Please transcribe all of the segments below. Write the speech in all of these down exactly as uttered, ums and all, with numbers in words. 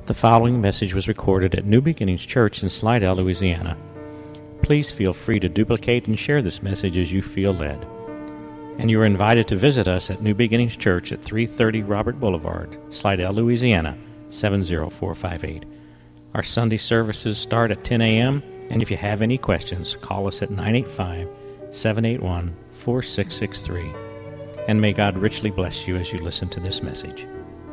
The following message was recorded at New Beginnings Church in Slidell, Louisiana. Please feel free to duplicate and share this message as you feel led. And you are invited to visit us at New Beginnings Church at three thirty Robert Boulevard, Slidell, Louisiana, seven zero four five eight. Our Sunday services start at ten a.m., and if you have any questions, call us at nine eight five, seven eight one, four six six three. And may God richly bless you as you listen to this message.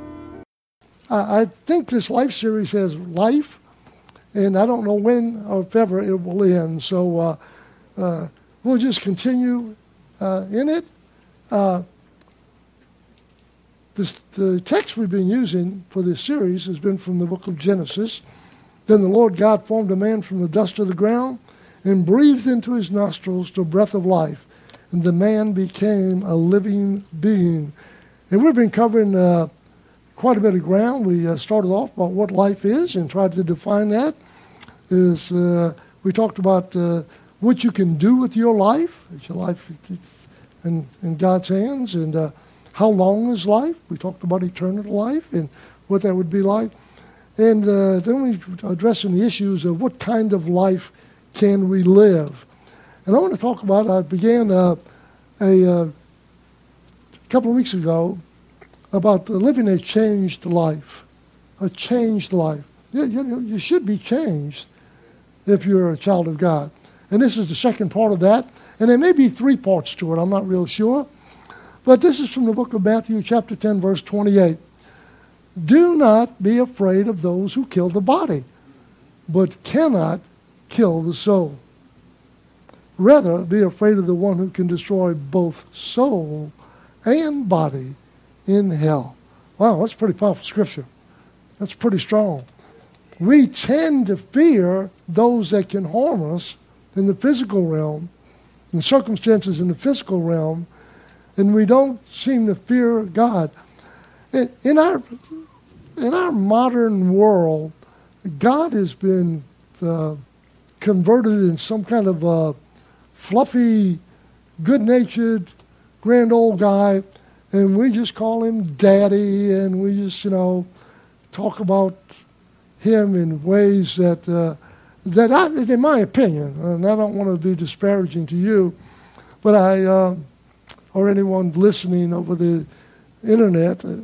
I think this life series has life, and I don't know when or if ever it will end. So uh, uh, we'll just continue uh, in it. Uh, this, the text we've been using for this series has been from the book of Genesis. Then the Lord God formed a man from the dust of the ground and breathed into his nostrils the breath of life, and the man became a living being. And we've been covering uh, quite a bit of ground. We uh, started off about what life is and tried to define that. Is uh, we talked about uh, what you can do with your life. Is your life in, in God's hands? And uh, how long is life? We talked about eternal life and what that would be like. And uh, then we addressing the issues of what kind of life can we live. And I want to talk about, I began uh, a, a couple of weeks ago about living a changed life, a changed life. You, you, you should be changed if you're a child of God. And this is the second part of that. And there may be three parts to it, I'm not real sure. But this is from the book of Matthew, chapter ten, verse twenty-eight. Do not be afraid of those who kill the body, but cannot kill the soul. Rather, be afraid of the one who can destroy both soul and body in hell. Wow, that's pretty powerful scripture. That's pretty strong. We tend to fear those that can harm us in the physical realm, in circumstances in the physical realm, and we don't seem to fear God. In our, in our modern world, God has been uh, converted in some kind of a fluffy, good-natured, grand old guy, and we just call him Daddy, and we just, you know, talk about him in ways that, uh, that I, in my opinion, and I don't want to be disparaging to you, but I, uh, or anyone listening over the internet, uh,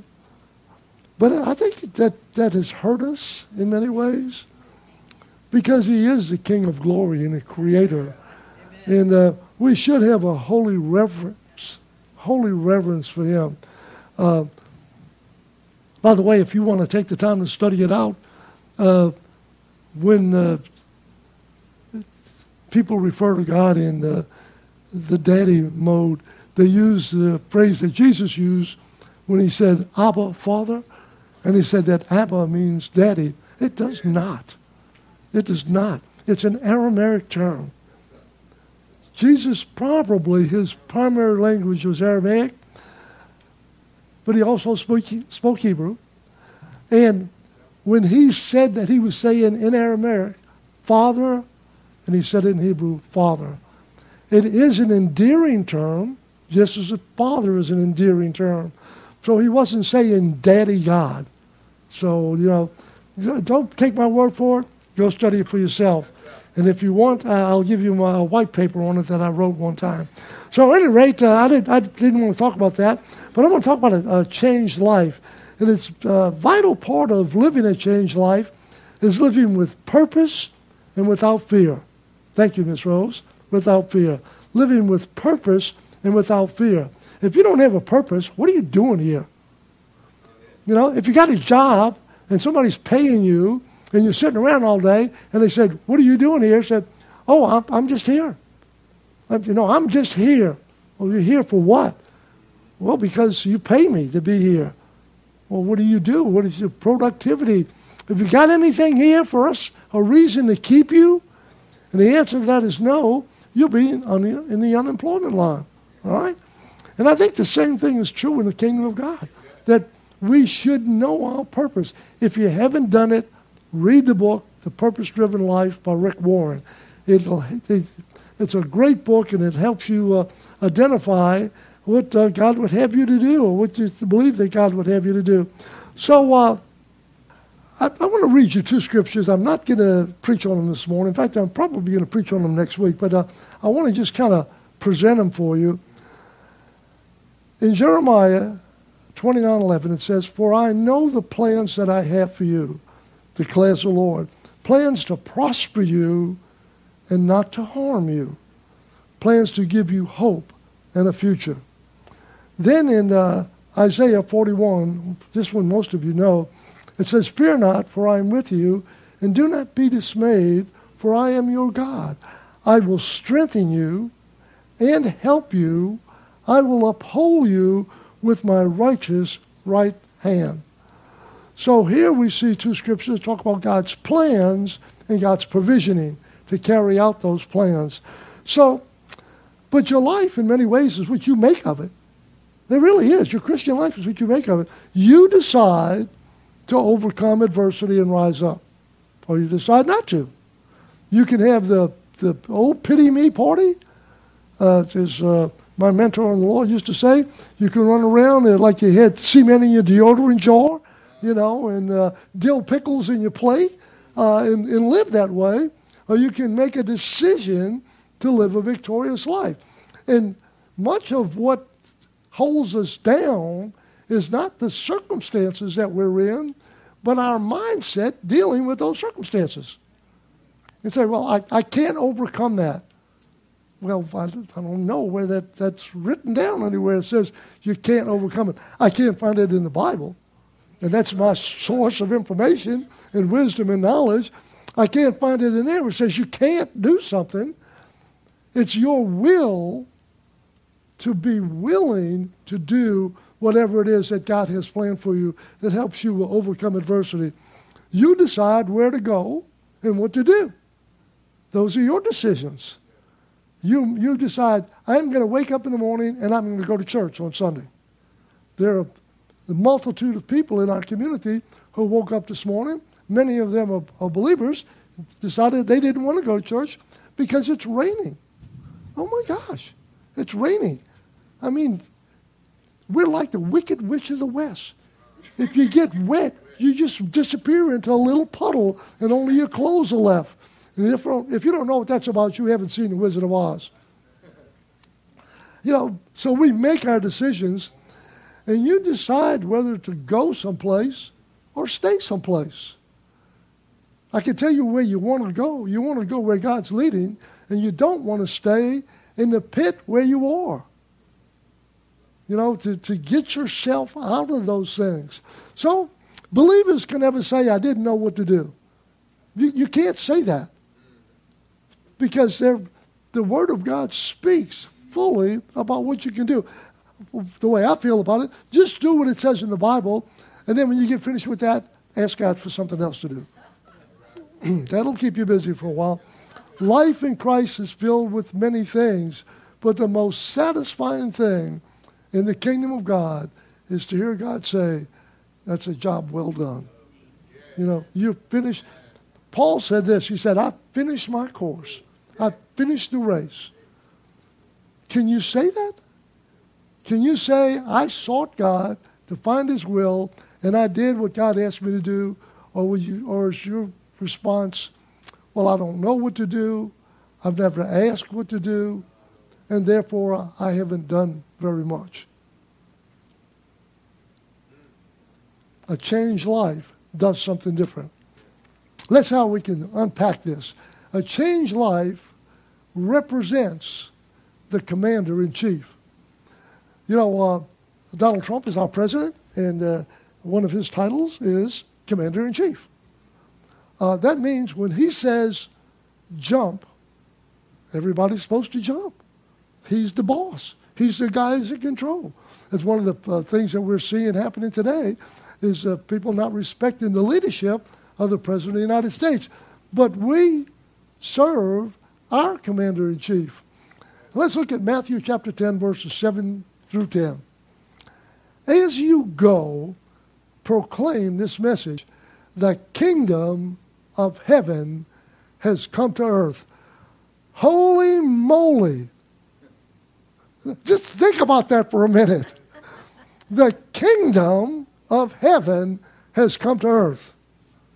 but I think that that has hurt us in many ways, because he is the King of glory and the Creator. Amen. And uh, we should have a holy reverence holy reverence for him. Uh, by the way, if you want to take the time to study it out, uh, when uh, people refer to God in uh, the daddy mode, they use the phrase that Jesus used when he said, Abba, Father, and he said that Abba means daddy. It does not. It does not. It's an Aramaic term. Jesus, probably his primary language was Aramaic, but he also spoke, spoke Hebrew. And when he said that, he was saying in Aramaic, Father, and he said in Hebrew, Father. It is an endearing term, just as a father is an endearing term. So he wasn't saying Daddy God. So, you know, don't take my word for it. Go study it for yourself. And if you want, uh, I'll give you my white paper on it that I wrote one time. So at any rate, uh, I, didn't, I didn't want to talk about that, but I want to talk about a, a changed life. And it's a vital part of living a changed life is living with purpose and without fear. Thank you, Miss Rose. Without fear. Living with purpose and without fear. If you don't have a purpose, what are you doing here? You know, if you got a job and somebody's paying you, and you're sitting around all day, and they said, what are you doing here? I said, oh, I'm, I'm just here. I, you know, I'm just here. Well, you're here for what? Well, because you pay me to be here. Well, what do you do? What is your productivity? Have you got anything here for us, a reason to keep you? And the answer to that is no. You'll be in, on the, in the unemployment line. All right? And I think the same thing is true in the kingdom of God, that we should know our purpose. If you haven't done it, read the book, The Purpose-Driven Life by Rick Warren. It'll, it, it's a great book, and it helps you uh, identify what uh, God would have you to do, or what you believe that God would have you to do. So uh, I, I want to read you two scriptures. I'm not going to preach on them this morning. In fact, I'm probably going to preach on them next week. But uh, I want to just kind of present them for you. In Jeremiah twenty-nine eleven, it says, "For I know the plans that I have for you, declares the Lord, plans to prosper you and not to harm you, plans to give you hope and a future." Then in uh, Isaiah forty-one, this one most of you know, it says, "Fear not, for I am with you, and do not be dismayed, for I am your God. I will strengthen you and help you. I will uphold you with my righteous right hand." So here we see two scriptures talk about God's plans and God's provisioning to carry out those plans. So, but your life in many ways is what you make of it. It really is. Your Christian life is what you make of it. You decide to overcome adversity and rise up, or you decide not to. You can have the, the old pity me party, uh, as uh, my mentor in the Lord used to say. You can run around uh, like you had cement in your deodorant jar, you know, and uh, dill pickles in your plate, uh, and, and live that way. Or you can make a decision to live a victorious life. And much of what holds us down is not the circumstances that we're in, but our mindset dealing with those circumstances. You say, well, I, I can't overcome that. Well, I, I don't know where that, that's written down anywhere. It says you can't overcome it. I can't find it in the Bible. And that's my source of information and wisdom and knowledge. I can't find it in there. It says you can't do something. It's your will to be willing to do whatever it is that God has planned for you that helps you overcome adversity. You decide where to go and what to do. Those are your decisions. You, you decide, I'm going to wake up in the morning and I'm going to go to church on Sunday. There are a multitude of people in our community who woke up this morning. Many of them are, are believers, decided they didn't want to go to church because it's raining. Oh my gosh, it's raining. I mean, we're like the Wicked Witch of the West. If you get wet, you just disappear into a little puddle and only your clothes are left. And if, if you don't know what that's about, you haven't seen The Wizard of Oz. You know, so we make our decisions, and you decide whether to go someplace or stay someplace. I can tell you where you want to go. You want to go where God's leading, and you don't want to stay in the pit where you are. You know, to, to get yourself out of those things. So, believers can never say, I didn't know what to do. You, you can't say that. Because the Word of God speaks fully about what you can do. The way I feel about it, just do what it says in the Bible, and then when you get finished with that, ask God for something else to do. That'll keep you busy for a while. Life in Christ is filled with many things, but the most satisfying thing in the kingdom of God is to hear God say, that's a job well done. You know, you've finished. Paul said this. He said, I've finished my course. I've finished the race. Can you say that? Can you say, I sought God to find His will, and I did what God asked me to do? Or, will you, or is your response, well, I don't know what to do. I've never asked what to do. And therefore, I haven't done very much. A changed life does something different. That's how we can unpack this. A changed life represents the commander-in-chief. You know, uh, Donald Trump is our president, and uh, one of his titles is commander-in-chief. Uh, that means when he says jump, everybody's supposed to jump. He's the boss. He's the guy who's in control. It's one of the uh, things that we're seeing happening today is uh, people not respecting the leadership of the President of the United States. But we serve our commander-in-chief. Let's look at Matthew chapter ten, verses seven through ten. As you go, proclaim this message. The kingdom of heaven has come to earth. Holy moly. Just think about that for a minute. The kingdom of heaven has come to earth.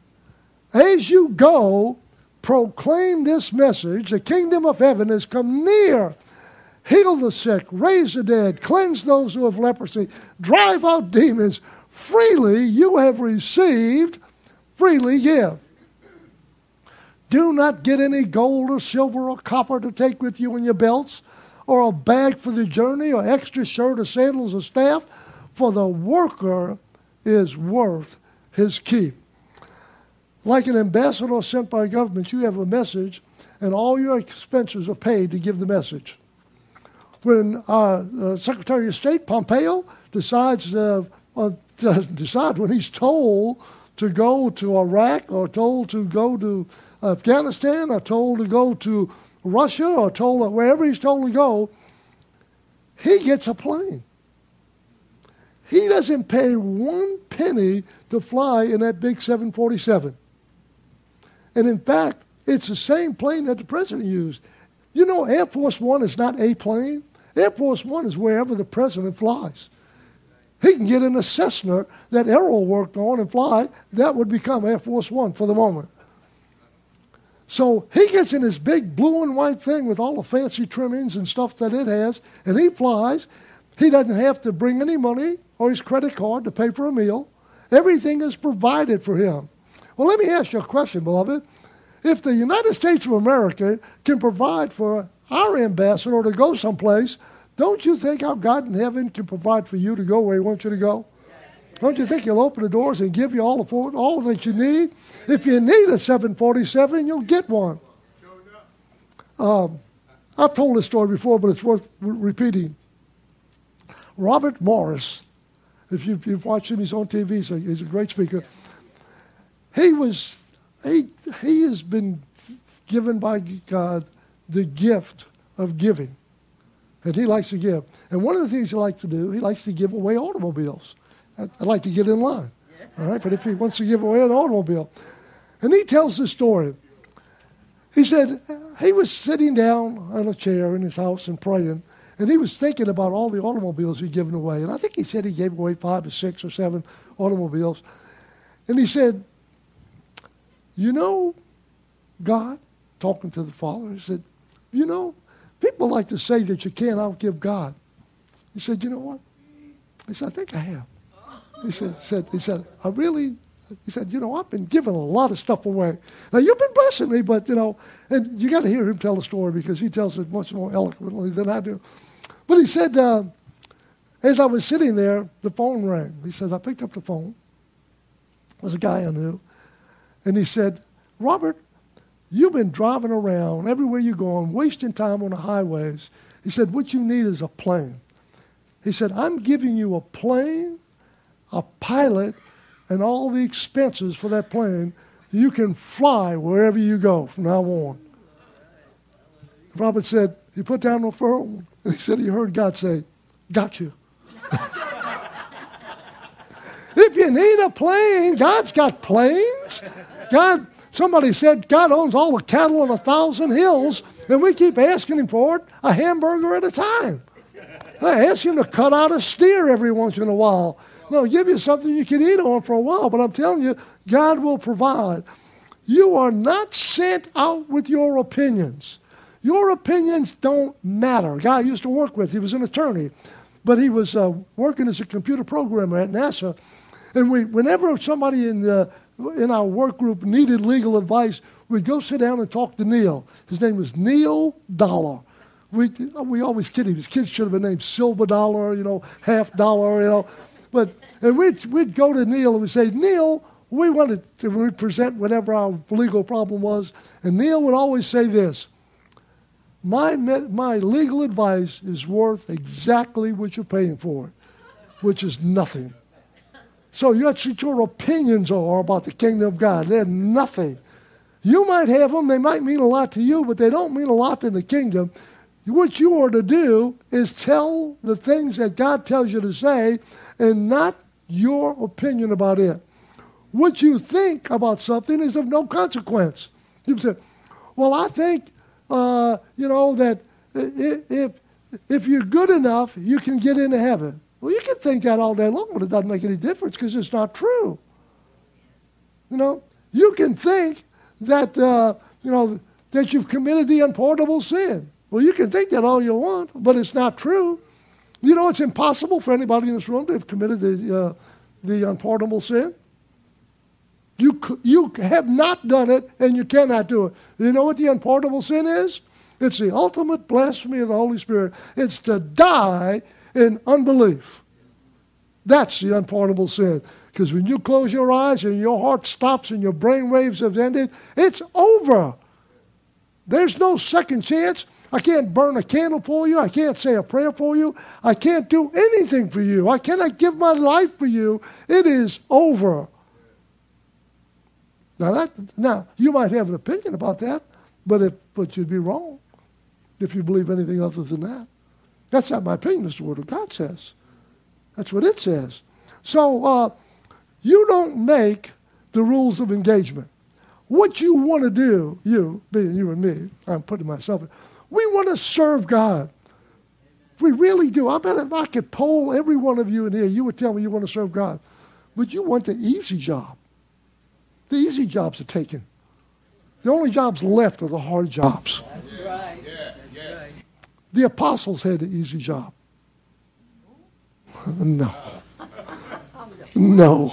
As you go, proclaim this message. The kingdom of heaven has come near. Heal the sick, raise the dead, cleanse those who have leprosy, drive out demons. Freely you have received, freely give. Do not get any gold or silver or copper to take with you in your belts, or a bag for the journey, or extra shirt or sandals or staff, for the worker is worth his keep. Like an ambassador sent by government, you have a message, and all your expenses are paid to give the message. When uh, uh, Secretary of State Pompeo decides, uh, uh, decide when he's told to go to Iraq, or told to go to Afghanistan, or told to go to Russia, or told wherever he's told to go, he gets a plane. He doesn't pay one penny to fly in that big seven forty-seven. And in fact, it's the same plane that the president used. You know, Air Force One is not a plane. Air Force One is wherever the president flies. He can get in a Cessna that Errol worked on and fly. That would become Air Force One for the moment. So he gets in this big blue and white thing with all the fancy trimmings and stuff that it has, and he flies. He doesn't have to bring any money or his credit card to pay for a meal. Everything is provided for him. Well, let me ask you a question, beloved. If the United States of America can provide for our ambassador to go someplace, don't you think our God in heaven can provide for you to go where he wants you to go? Don't you think he'll open the doors and give you all the all that you need? If you need a seven forty-seven, you'll get one. Um, I've told this story before, but it's worth re- repeating. Robert Morris, if you've, you've watched him, he's on T V, he's a, he's a great speaker. He was, he, he has been given by God the gift of giving. And he likes to give. And one of the things he likes to do, he likes to give away automobiles. I'd, I'd like to get in line. All right, but if he wants to give away an automobile. And he tells this story. He said he was sitting down on a chair in his house and praying, and he was thinking about all the automobiles he'd given away. And I think he said he gave away five or six or seven automobiles. And he said, you know, God, talking to the Father, he said, you know, people like to say that you can't outgive God. He said, you know what? He said, I think I have. He said, said, he said, I really, he said, you know, I've been giving a lot of stuff away. Now, you've been blessing me, but, you know, and you got to hear him tell the story because he tells it much more eloquently than I do. But he said, uh, as I was sitting there, the phone rang. He said, I picked up the phone. It was a guy I knew. And he said, Robert, you've been driving around everywhere you're going, wasting time on the highways. He said, what you need is a plane. He said, I'm giving you a plane, a pilot, and all the expenses for that plane. You can fly wherever you go from now on. Robert said, he put down the phone, and he said he heard God say, got you. If you need a plane, God's got planes. God, somebody said God owns all the cattle on a thousand hills, and we keep asking him for it, a hamburger at a time. I ask him to cut out a steer every once in a while. No, give you something you can eat on for a while, but I'm telling you, God will provide. You are not sent out with your opinions. Your opinions don't matter. A guy I used to work with, he was an attorney, but he was uh, working as a computer programmer at NASA. And we, whenever somebody in the in our work group needed legal advice, we'd go sit down and talk to Neil. His name was Neil Dollar. We we always kid him. His kids should have been named Silver Dollar, you know, Half Dollar, you know. But and we'd we'd go to Neil and we'd say, Neil, we wanted to we'd present whatever our legal problem was, and Neil would always say this: My my legal advice is worth exactly what you're paying for it, which is nothing. So that's what your opinions are about the kingdom of God. They're nothing. You might have them, they might mean a lot to you, but they don't mean a lot in the kingdom. What you are to do is tell the things that God tells you to say and not your opinion about it. What you think about something is of no consequence. You say, well, I think, uh, you know, that if, if you're good enough, you can get into heaven. Well, you can think that all day long, but it doesn't make any difference because it's not true. You know, You can think that, uh, you know, that you've committed the unpardonable sin. Well, you can think that all you want, but it's not true. You know, it's impossible for anybody in this room to have committed the, uh, the unpardonable sin. You, you have not done it, and you cannot do it. You know what the unpardonable sin is? It's the ultimate blasphemy of the Holy Spirit. It's to die in unbelief. That's the unpardonable sin. Because when you close your eyes and your heart stops and your brain waves have ended, it's over. There's no second chance. I can't burn a candle for you. I can't say a prayer for you. I can't do anything for you. I cannot give my life for you. It is over. Now, that, now you might have an opinion about that, but, if, but you'd be wrong if you believe anything other than that. That's not my opinion. It's the Word of God says. That's what it says. So uh, you don't make the rules of engagement. What you want to do, you, being you and me, I'm putting myself in, we want to serve God. We really do. I bet if I could poll every one of you in here, you would tell me you want to serve God. But you want the easy job. The easy jobs are taken. The only jobs left are the hard jobs. That's right. Yeah, yeah. Right. The apostles had the easy job. No. No.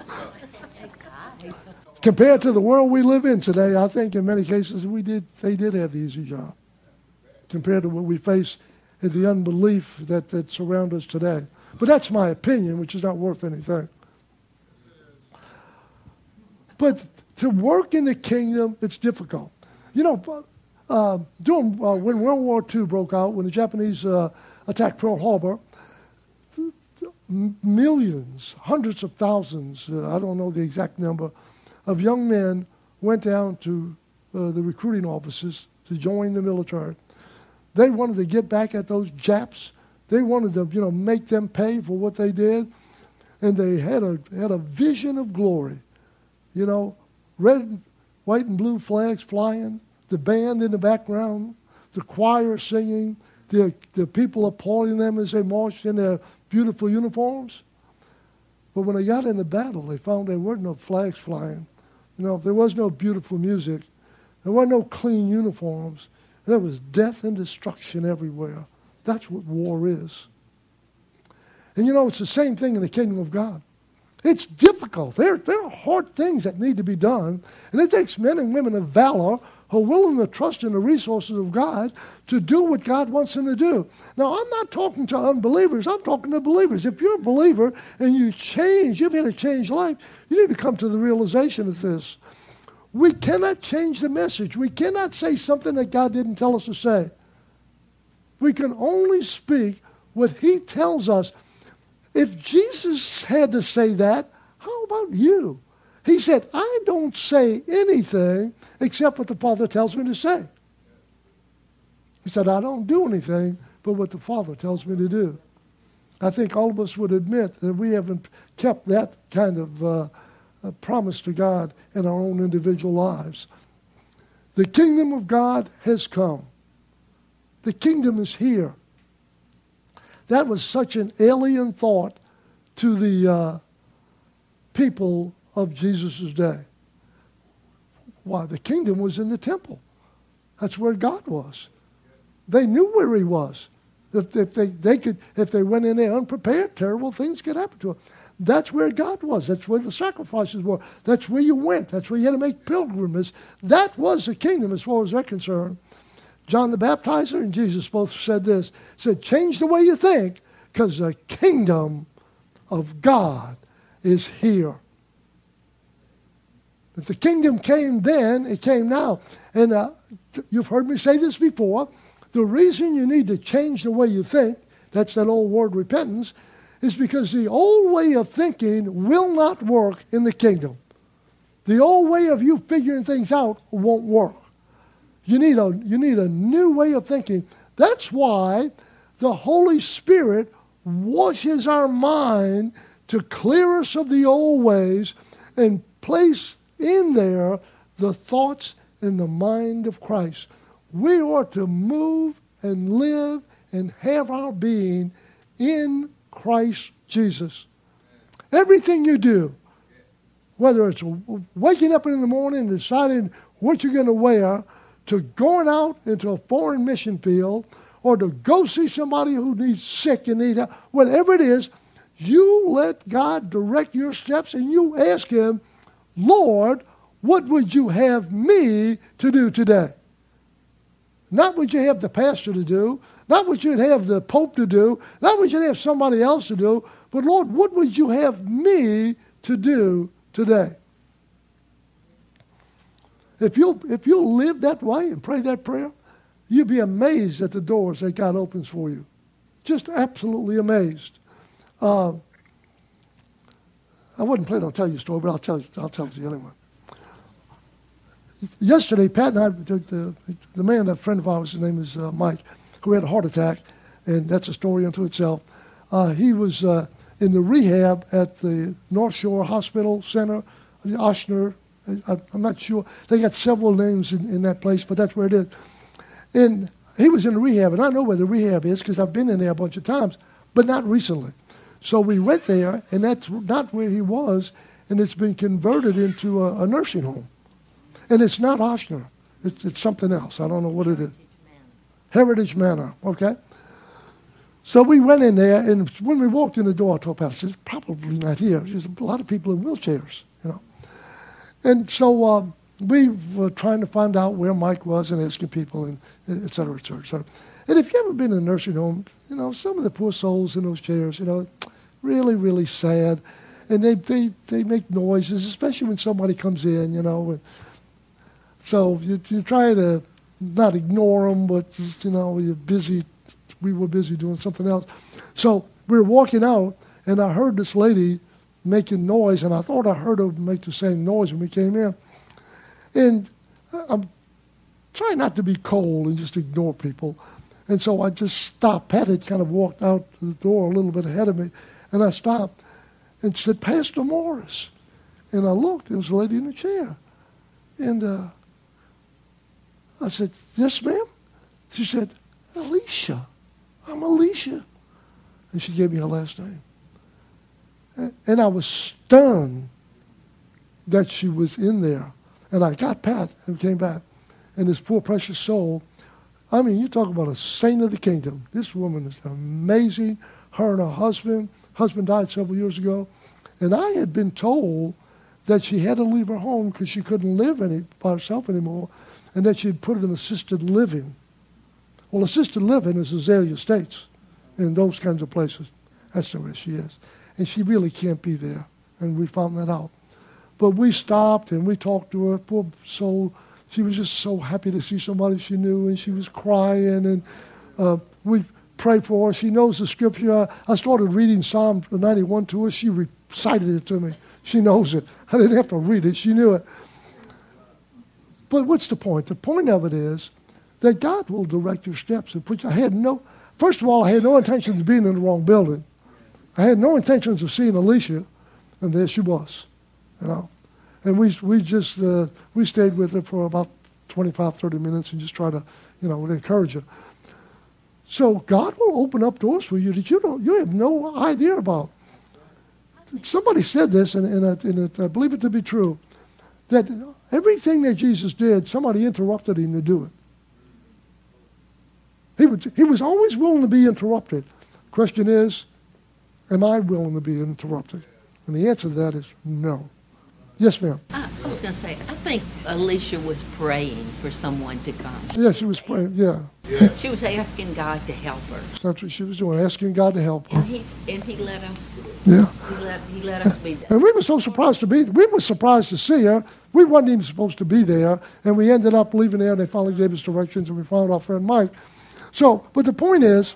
Compared to the world we live in today, I think in many cases we did they did have the easy job. Compared to what we face in the unbelief that, that surrounds us today. But that's my opinion, which is not worth anything. But to work in the kingdom, it's difficult. You know, uh, during, uh, when World War Two broke out, when the Japanese uh, attacked Pearl Harbor, millions, hundreds of thousands, uh, I don't know the exact number, of young men went down to uh, the recruiting offices to join the military. They wanted to get back at those Japs. They wanted to, you know, make them pay for what they did. And they had a had a vision of glory. You know, red, white, and blue flags flying, the band in the background, the choir singing, the, the people applauding them as they marched in their beautiful uniforms. But when they got into battle, they found there weren't no flags flying. You know, there was no beautiful music. There were no clean uniforms. There was death and destruction everywhere. That's what war is. And you know, it's the same thing in the kingdom of God. It's difficult. There, there are hard things that need to be done. And it takes men and women of valor who are willing to trust in the resources of God to do what God wants them to do. Now, I'm not talking to unbelievers. I'm talking to believers. If you're a believer and you change, you've had a changed life, you need to come to the realization of this. We cannot change the message. We cannot say something that God didn't tell us to say. We can only speak what He tells us. If Jesus had to say that, how about you? He said, I don't say anything except what the Father tells me to say. He said, I don't do anything but what the Father tells me to do. I think all of us would admit that we haven't kept that kind of uh, uh, promise to God in our own individual lives. The kingdom of God has come. The kingdom is here. That was such an alien thought to the uh, people of Jesus' day. Why? The kingdom was in the temple. That's where God was. They knew where He was. If, if they, they could, if they went in there unprepared, terrible things could happen to them. That's where God was. That's where the sacrifices were. That's where you went. That's where you had to make pilgrimages. That was the kingdom as far as they're concerned. John the Baptizer and Jesus both said this. Said, change the way you think, because the kingdom of God is here. If the kingdom came then, it came now. And uh, you've heard me say this before. The reason you need to change the way you think, that's that old word repentance, is because the old way of thinking will not work in the kingdom. The old way of you figuring things out won't work. You need a, you need a new way of thinking. That's why the Holy Spirit washes our mind to clear us of the old ways and place in there the thoughts and the mind of Christ. We are to move and live and have our being in Christ Jesus. Everything you do, whether it's waking up in the morning and deciding what you're going to wear, to going out into a foreign mission field, or to go see somebody who needs sick and need help, whatever it is, you let God direct your steps and you ask Him, Lord, what would you have me to do today? Not what you have the pastor to do, not what you'd have the Pope to do, not what you'd have somebody else to do, but Lord, what would you have me to do today? If you'll, if you'll live that way and pray that prayer, you'll be amazed at the doors that God opens for you. Just absolutely amazed. Uh, I wasn't planning on telling you a story, but I'll tell you, I'll tell it to you anyway. Yesterday, Pat and I, the, the, the man, a friend of ours, his name is uh, Mike, who had a heart attack, and that's a story unto itself. Uh, he was uh, in the rehab at the North Shore Hospital Center, the Ochsner. I, I'm not sure. They got several names in, in that place, but that's where it is. And he was in the rehab, and I know where the rehab is because I've been in there a bunch of times, but not recently. So we went there, and that's not where he was, and it's been converted into a, a nursing home. And it's not Ochsner. It's, it's something else. I don't know what it is. Heritage Manor, okay? So we went in there, and when we walked in the door, I told Pat, I said, it's probably not here. There's a lot of people in wheelchairs, you know. And so uh, we were trying to find out where Mike was and asking people, and et cetera, et cetera, et cetera. And if you've ever been in a nursing home, you know, some of the poor souls in those chairs, you know, really, really sad. And they, they, they make noises, especially when somebody comes in, you know. And so you, you try to not ignore them, but, you know, you're busy. We were busy doing something else. So we were walking out, and I heard this lady making noise, and I thought I heard her make the same noise when we came in. And I'm trying not to be cold and just ignore people. And so I just stopped. Pat had kind of walked out the door a little bit ahead of me, and I stopped and said, Pastor Morris. And I looked, and there was a lady in the chair. And uh, I said, yes, ma'am? She said, Alicia. I'm Alicia. And she gave me her last name. And I was stunned that she was in there. And I got Pat and came back. And this poor precious soul, I mean, you talk about a saint of the kingdom. This woman is amazing. Her and her husband, husband died several years ago. And I had been told that she had to leave her home because she couldn't live any by herself anymore, and that she had put it in assisted living. Well, assisted living is Azalea Estates and those kinds of places. That's where she is. And she really can't be there. And we found that out. But we stopped and we talked to her. Poor soul. She was just so happy to see somebody she knew, and she was crying. And uh, we prayed for her. She knows the scripture. I started reading Psalm ninety-one to her. She recited it to me. She knows it. I didn't have to read it. She knew it. But what's the point? The point of it is that God will direct your steps and put you. I had no, first of all, I had no intentions of being in the wrong building. I had no intentions of seeing Alicia, and there she was, you know. And we we just uh, we stayed with her for about twenty-five, thirty minutes and just try to, you know, encourage her. So God will open up doors for you that you don't, you have no idea about. Somebody said this, and, and, I, and I believe it to be true, that everything that Jesus did, somebody interrupted him to do it. He was, he was always willing to be interrupted. Question is, am I willing to be interrupted? And the answer to that is no. Yes, ma'am. I, I was going to say, I think Alicia was praying for someone to come. Yeah, she was praying, yeah. She was asking God to help her. That's what she was doing, asking God to help her. And he, and he let us, Yeah. he let, he let us be there. And we were so surprised to be, we were surprised to see her. We wasn't even supposed to be there. And we ended up leaving there, and they finally gave us directions, and we found our friend Mike. So, but the point is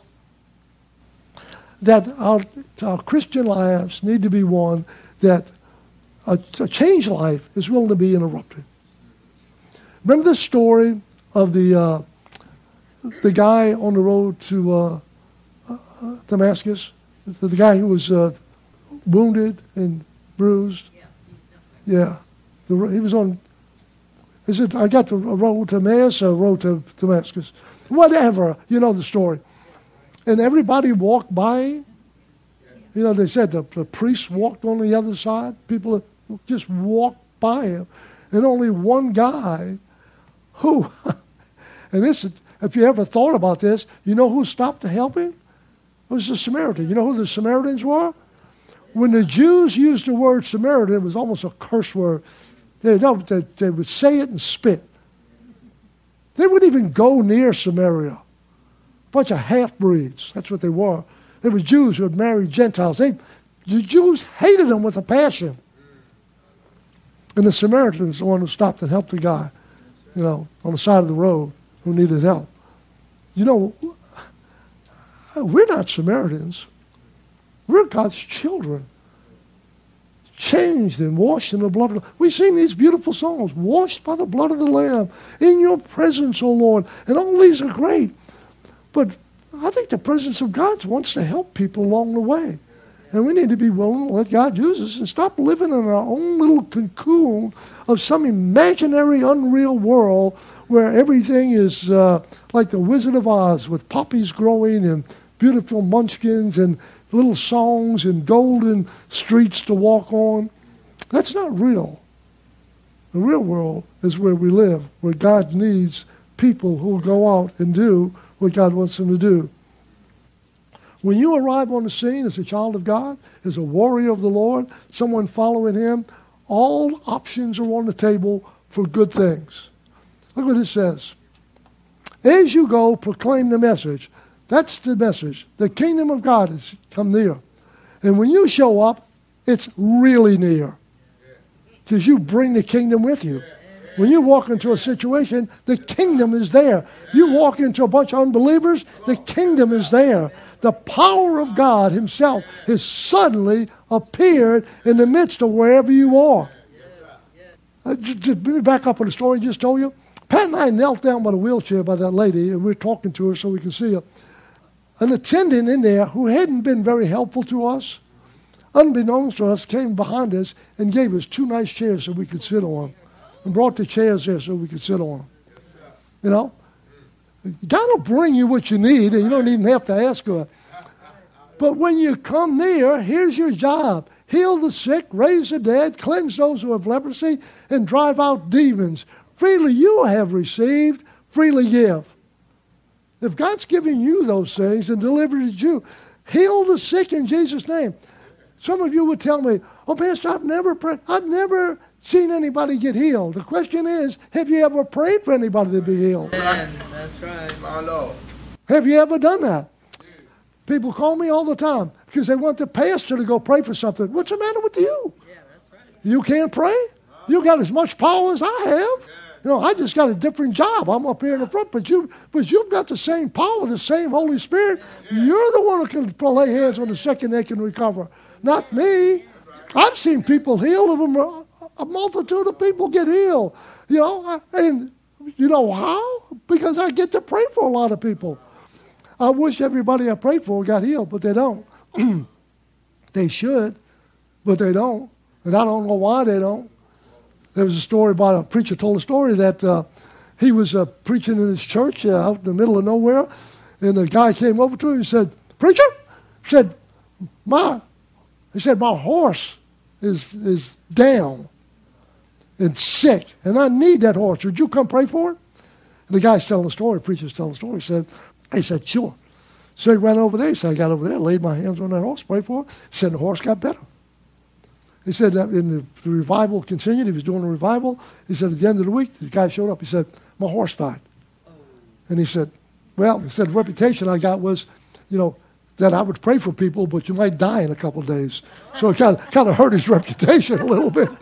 that our, our Christian lives need to be one that a, a changed life is willing to be interrupted. Remember the story of the uh, the guy on the road to uh, uh, Damascus? The, the guy who was uh, wounded and bruised? Yeah. The, he was on, is it, I got the road to Emmaus or road to Damascus? Whatever, you know the story. And everybody walked by him. You know, they said the, the priests walked on the other side. People just walked by him. And only one guy who, and this, if you ever thought about this, you know who stopped to help him? It was the Samaritan. You know who the Samaritans were? When the Jews used the word Samaritan, it was almost a curse word. They, they, they would say it and spit. They wouldn't even go near Samaria. A bunch of half-breeds. That's what they were. They were Jews who had married Gentiles. They, the Jews hated them with a passion. And the Samaritan is the one who stopped and helped the guy, you know, on the side of the road who needed help. You know, we're not Samaritans. We're God's children. Changed and washed in the blood of the Lamb. We sing these beautiful songs, washed by the blood of the Lamb, in your presence, O Lord. And all these are great. But I think the presence of God wants to help people along the way. And we need to be willing to let God use us and stop living in our own little cocoon of some imaginary, unreal world where everything is uh, like the Wizard of Oz with poppies growing and beautiful munchkins and little songs and golden streets to walk on. That's not real. The real world is where we live, where God needs people who will go out and do what God wants them to do. When you arrive on the scene as a child of God, as a warrior of the Lord, someone following him, all options are on the table for good things. Look what it says. As you go, proclaim the message. That's the message. The kingdom of God has come near. And when you show up, it's really near. Because you bring the kingdom with you. When you walk into a situation, the kingdom is there. You walk into a bunch of unbelievers, the kingdom is there. The power of God himself has suddenly appeared in the midst of wherever you are. Uh, just, just back up on the story I just told you. Pat and I knelt down by the wheelchair by that lady, and we we're talking to her so we can see her. An attendant in there who hadn't been very helpful to us, unbeknownst to us, came behind us and gave us two nice chairs so we could sit on, and brought the chairs there so we could sit on. You know? God will bring you what you need, and you don't even have to ask her. But when you come near, here's your job. Heal the sick, raise the dead, cleanse those who have leprosy, and drive out demons. Freely you have received, freely give. If God's giving you those things and delivered it to you, heal the sick in Jesus' name. Some of you would tell me, oh, Pastor, I've never prayed. I've never seen anybody get healed. The question is, have you ever prayed for anybody to be healed? Amen. That's right. My Lord. Have you ever done that? People call me all the time because they want the pastor to go pray for something. What's the matter with you? Yeah, that's right. You can't pray? You got as much power as I have. You know, I just got a different job. I'm up here in the front, but you, but you've got the same power, the same Holy Spirit. You're the one who can lay hands on the sick and they can recover, not me. I've seen people healed of them. A multitude of people get healed. You know, and you know how? Because I get to pray for a lot of people. I wish everybody I prayed for got healed, but they don't. They should, but they don't. And I don't know why they don't. There was a story about a preacher told a story that uh, he was uh, preaching in his church uh, out in the middle of nowhere, and a guy came over to him and said, "Preacher," he said, "my," he said, "my horse is is down and sick, and I need that horse. Would you come pray for it?" And the guy's telling the story, the preacher's telling the story. He said, he said, "Sure." So he went over there. He said, "I got over there, laid my hands on that horse, prayed for it." He said, the horse got better. He said that in the, the revival continued. He was doing a revival. He said at the end of the week, the guy showed up. He said, "My horse died." And he said, well, he said, the reputation I got was, you know, that I would pray for people, but you might die in a couple of days. So it kind of, kind of hurt his reputation a little bit.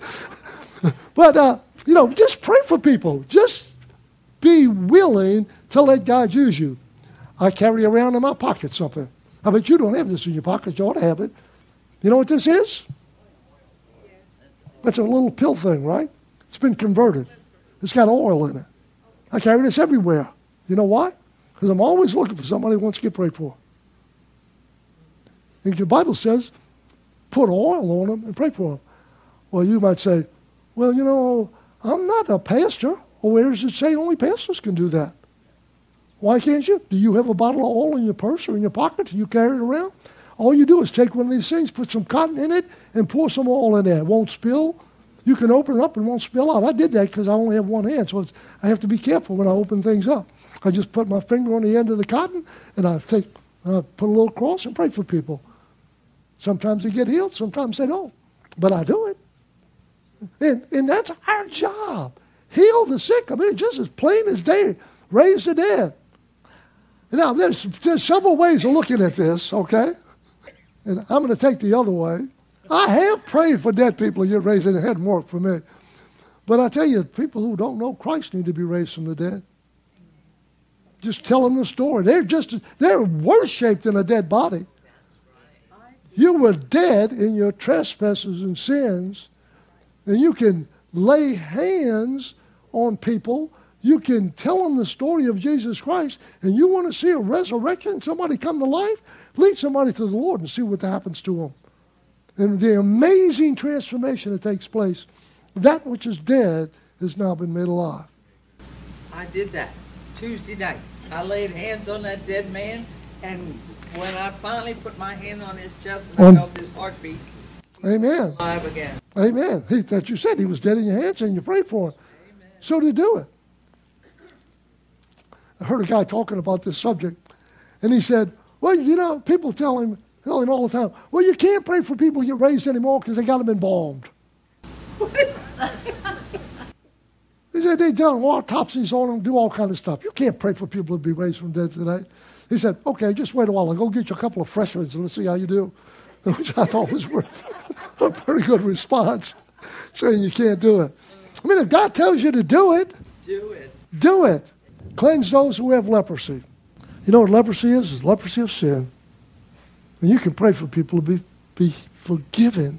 But, uh, you know, just pray for people. Just be willing to let God use you. I carry around in my pocket something. I bet you don't have this in your pocket. You ought to have it. You know what this is? That's a little pill thing, right? It's been converted. It's got oil in it. I carry this everywhere. You know why? Because I'm always looking for somebody who wants to get prayed for. And the Bible says, put oil on them and pray for them. Well, you might say, well, you know, I'm not a pastor. Well, where does it say only pastors can do that? Why can't you? Do you have a bottle of oil in your purse or in your pocket? Do you carry it around? All you do is take one of these things, put some cotton in it, and pour some oil in there. It won't spill. You can open it up and it won't spill out. I did that because I only have one hand, so it's, I have to be careful when I open things up. I just put my finger on the end of the cotton, and I take, I put a little cross and pray for people. Sometimes they get healed, sometimes they don't. But I do it. And, and that's our job. Heal the sick. I mean, it's just as plain as day. Raise the dead. Now, there's, there's several ways of looking at this, okay? And I'm going to take the other way. I have prayed for dead people, and you're raising their head and work for me. But I tell you, people who don't know Christ need to be raised from the dead. Just tell them the story. They're just, they're worse shaped than a dead body. You were dead in your trespasses and sins, and you can lay hands on people. You can tell them the story of Jesus Christ, and you want to see a resurrection, somebody come to life, lead somebody to the Lord and see what happens to them. And the amazing transformation that takes place, that which is dead has now been made alive. I did that Tuesday night. I laid hands on that dead man, and when I finally put my hand on his chest and Um, I felt his heartbeat, he Amen. was alive again. Amen. He, that you said he was dead in your hands and you prayed for him. Amen. So to do it. I heard a guy talking about this subject, and he said, well, you know, people tell him, tell him all the time, well, you can't pray for people to get raised anymore because they got them embalmed. He said they done autopsies on them, do all kind of stuff. You can't pray for people to be raised from dead today. He said, okay, just wait a while. I'll go get you a couple of fresh ones and let's see how you do. Which I thought was a pretty good response, saying you can't do it. I mean, if God tells you to do it, Do it. do it. Cleanse those who have leprosy. You know what leprosy is? It's leprosy of sin. And you can pray for people to be, be forgiven.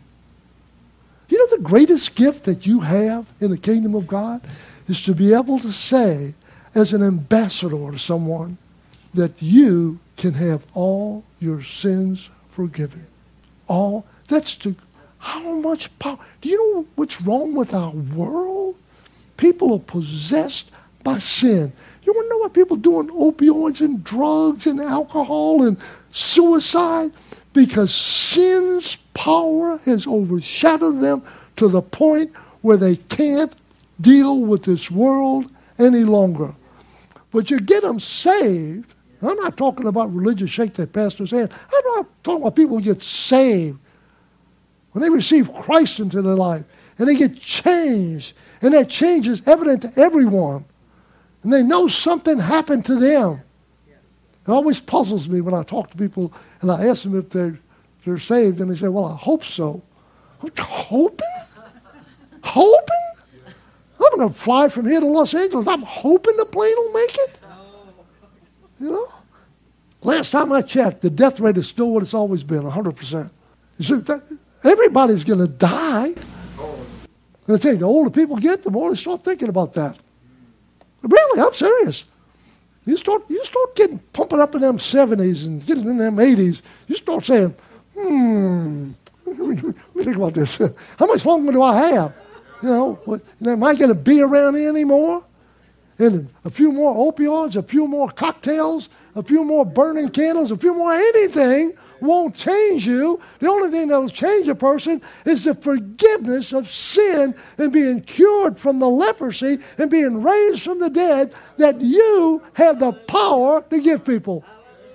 You know the greatest gift that you have in the kingdom of God is to be able to say, as an ambassador to someone, that you can have all your sins forgiven. All. That's to, how much power. Do you know what's wrong with our world? People are possessed by sin. You want to know what people doing opioids and drugs and alcohol and suicide? Because sin's power has overshadowed them to the point where they can't deal with this world any longer. But you get them saved. I'm not talking about religious shake that pastor's hand. I'm not talking about people who get saved. When they receive Christ into their life and they get changed, and that change is evident to everyone, and they know something happened to them. It always puzzles me when I talk to people and I ask them if they're, they're saved, and they say, well, I hope so. I'm hoping? Hoping? I'm going to fly from here to Los Angeles. I'm hoping the plane will make it. You know? Last time I checked, the death rate is still what it's always been, one hundred percent. So that, everybody's going to die. And I tell you, the older people get, the more they start thinking about that. Really, I'm serious. You start, you start getting pumping up in them seventies and getting in them eighties. You start saying, hmm, let me think about this. How much longer do I have? You know, what, am I going to be around here anymore? And a few more opioids, a few more cocktails, a few more burning candles, a few more anything won't change you. The only thing that will change a person is the forgiveness of sin and being cured from the leprosy and being raised from the dead that you have the power to give people.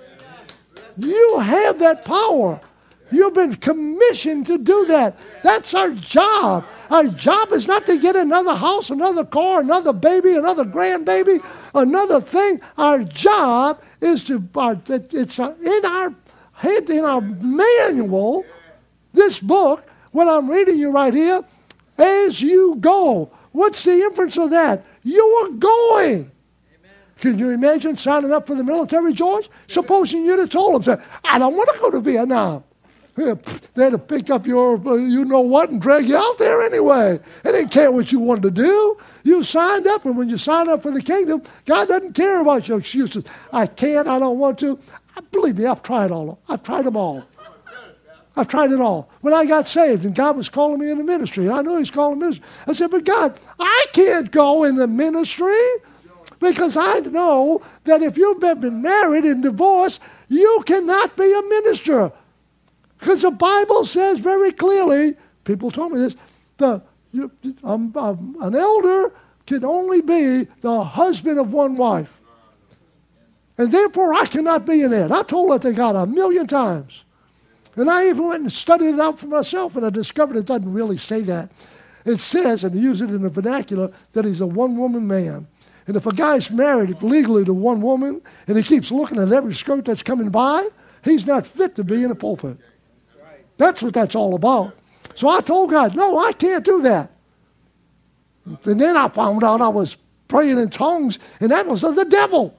You have that power. You've been commissioned to do that. That's our job. Our job is not to get another house, another car, another baby, another grandbaby, another thing. Our job is to, uh, it's uh, in our head, in our manual, this book, what I'm reading you right here, as you go. What's the inference of that? You are going. Amen. Can you imagine signing up for the military, George? Supposing you'd have told them, say, I don't want to go to Vietnam. They'd have picked up your, uh, you know what, and drag you out there anyway. They didn't care what you wanted to do. You signed up, and when you sign up for the kingdom, God doesn't care about your excuses. I can't, I don't want to. Believe me, I've tried all of them. I've tried them all. I've tried it all. When I got saved, and God was calling me in the ministry, and I knew He was calling me in the ministry, I said, but God, I can't go in the ministry because I know that if you've been married and divorced, you cannot be a minister. Because the Bible says very clearly, people told me this, the You, um, um, an elder can only be the husband of one wife. And therefore, I cannot be an ed. I told that to God a million times. And I even went and studied it out for myself, and I discovered it doesn't really say that. It says, and use it in the vernacular, that he's a one-woman man. And if a guy's married legally to one woman, and he keeps looking at every skirt that's coming by, he's not fit to be in a pulpit. That's what that's all about. So I told God, no, I can't do that. And then I found out I was praying in tongues, and that was of the devil.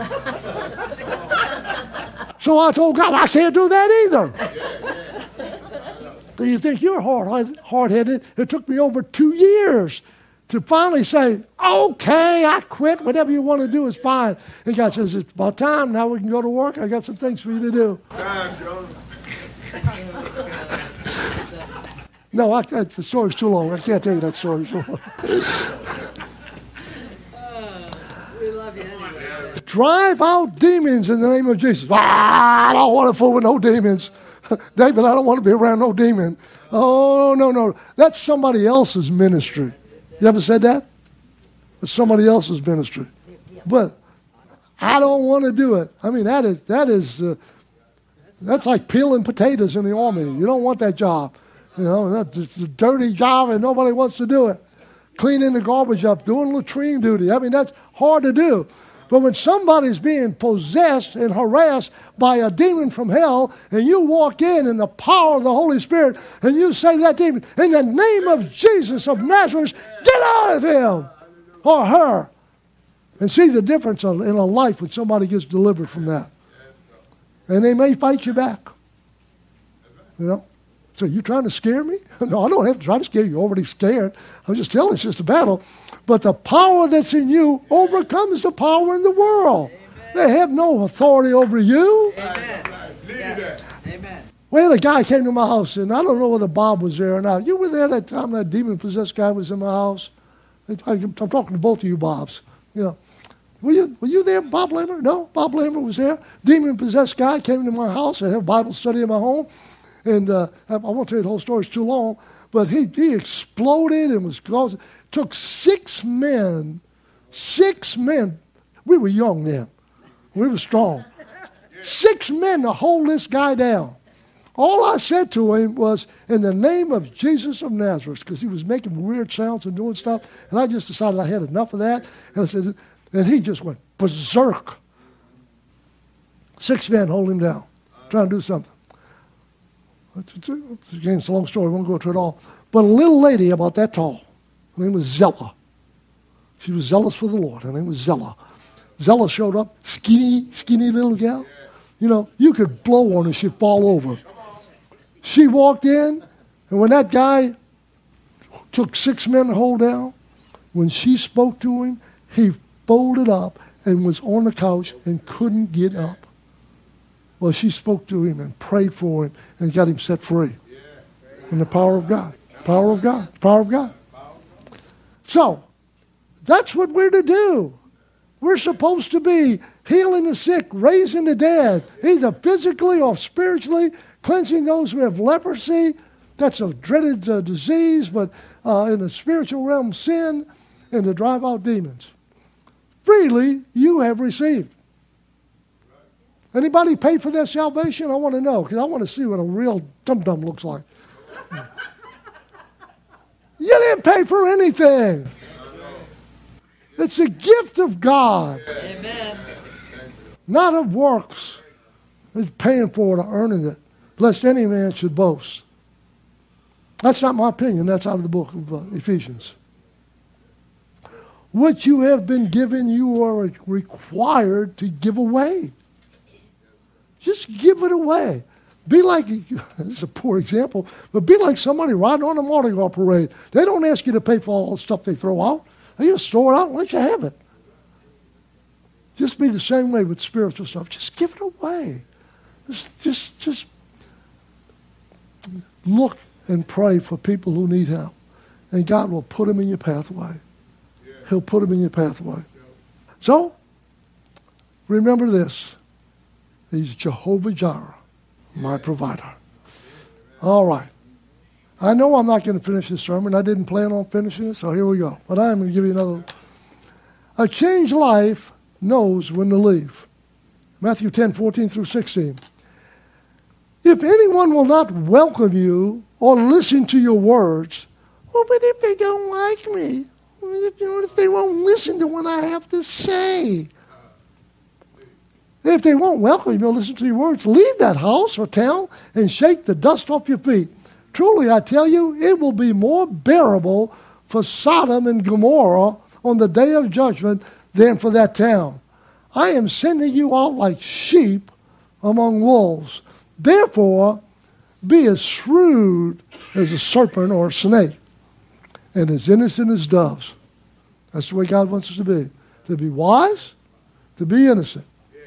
So I told God, I can't do that either. Do you think you're hard, hard-headed? It took me over two years to finally say, okay, I quit. Whatever you want to do is fine. And God says, it's about time. Now we can go to work. I got some things for you to do. No, I, I, the story's too long. I can't tell you that story. So. We love you anyway. Drive out demons in the name of Jesus. Ah, I don't want to fool with no demons. David, I don't want to be around no demon. Oh, no, no. That's somebody else's ministry. You ever said that? It's somebody else's ministry. But I don't want to do it. I mean, that is, that is, uh, that's like peeling potatoes in the army. You don't want that job. You know, that's a dirty job and nobody wants to do it. Cleaning the garbage up, doing latrine duty. I mean, that's hard to do. But when somebody's being possessed and harassed by a demon from hell, and you walk in in the power of the Holy Spirit, and you say to that demon, in the name of Jesus of Nazareth, get out of him or her. And see the difference in a life when somebody gets delivered from that. And they may fight you back. You know? So you trying to scare me? No, I don't have to try to scare you. You're already scared. I'm just telling you, it's just a battle. But the power that's in you overcomes the power in the world. Amen. They have no authority over you. Amen. Yeah. Amen. Well, a guy came to my house, and I don't know whether Bob was there or not. You were there that time that demon-possessed guy was in my house? I'm talking to both of you Bobs. You know, were you, were you there, Bob Lambert? No, Bob Lambert was there. Demon-possessed guy came to my house. I had a Bible study in my home. And uh, I won't tell you the whole story, it's too long, but he, he exploded and was causing, took six men, six men, we were young then, we were strong, six men to hold this guy down. All I said to him was, in the name of Jesus of Nazareth, because he was making weird sounds and doing stuff, and I just decided I had enough of that, and, I said, and he just went berserk. Six men hold him down, trying to do something. Again, it's a long story. I won't go through it all. But a little lady about that tall, her name was Zella. She was zealous for the Lord. Her name was Zella. Zella showed up, skinny, skinny little gal. You know, you could blow on her, she'd fall over. She walked in, and when that guy took six men to hold down, when she spoke to him, he folded up and was on the couch and couldn't get up. Well, she spoke to him and prayed for him and got him set free. In the power of God. Power of God. Power of God. So, that's what we're to do. We're supposed to be healing the sick, raising the dead, either physically or spiritually, cleansing those who have leprosy. That's a dreaded uh, disease, but uh, in the spiritual realm, sin, and to drive out demons. Freely you have received. Anybody pay for their salvation? I want to know, because I want to see what a real dum-dum looks like. You didn't pay for anything. It's a gift of God. Amen. Not of works. He's paying for it or earning it, lest any man should boast. That's not my opinion. That's out of the book of uh, Ephesians. What you have been given, you are required to give away. Just give it away. Be like, this is a poor example, but be like somebody riding on a Mardi Gras parade. They don't ask you to pay for all the stuff they throw out. They just throw it out and let you have it. Just be the same way with spiritual stuff. Just give it away. Just, just, just look and pray for people who need help. And God will put them in your pathway. He'll put them in your pathway. So, remember this. He's Jehovah Jireh, my provider. All right. I know I'm not going to finish this sermon. I didn't plan on finishing it, so here we go. But I am going to give you another. A changed life knows when to leave. Matthew ten, fourteen through sixteen. If anyone will not welcome you or listen to your words, well, but if they don't like me, if, you know, if they won't listen to what I have to say, if they won't welcome you or listen to your words, leave that house or town and shake the dust off your feet. Truly, I tell you, it will be more bearable for Sodom and Gomorrah on the day of judgment than for that town. I am sending you out like sheep among wolves. Therefore, be as shrewd as a serpent or a snake, and as innocent as doves. That's the way God wants us to be. To be wise, to be innocent.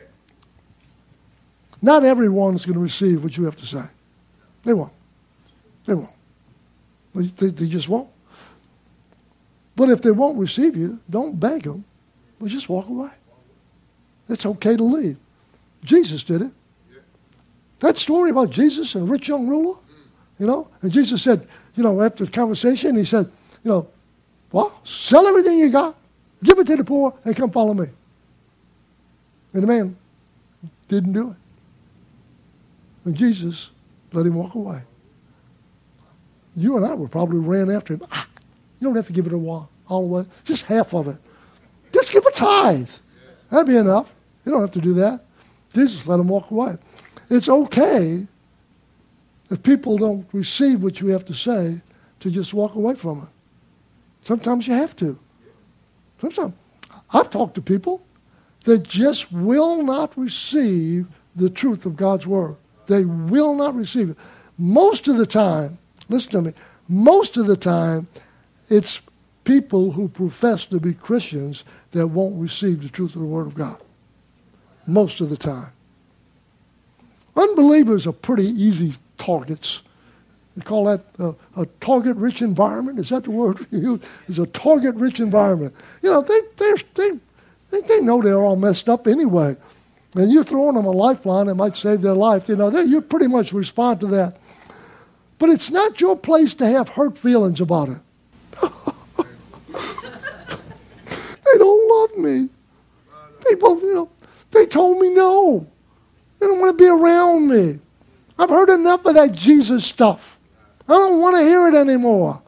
Not everyone is going to receive what you have to say. They won't. They won't. They, they just won't. But if they won't receive you, don't beg them, but just walk away. It's okay to leave. Jesus did it. That story about Jesus and a rich young ruler, you know, and Jesus said, you know, after the conversation, he said, you know, well, sell everything you got, give it to the poor, and come follow me. And the man didn't do it. And Jesus let him walk away. You and I would probably ran after him. Ah, you don't have to give it a while, all the way. Just half of it. Just give a tithe. That'd be enough. You don't have to do that. Jesus let him walk away. It's okay if people don't receive what you have to say to just walk away from it. Sometimes you have to. Sometimes. I've talked to people that just will not receive the truth of God's word. They will not receive it. Most of the time, listen to me, most of the time, it's people who profess to be Christians that won't receive the truth of the Word of God. Most of the time. Unbelievers are pretty easy targets. We call that a, a target-rich environment. Is that the word we use? It's a target-rich environment. You know, they, they, they, they, they know they're all messed up anyway. And you're throwing them a lifeline that might save their life. You know, they, you pretty much respond to that. But it's not your place to have hurt feelings about it. They don't love me. People, you know, they told me no. They don't want to be around me. I've heard enough of that Jesus stuff. I don't want to hear it anymore.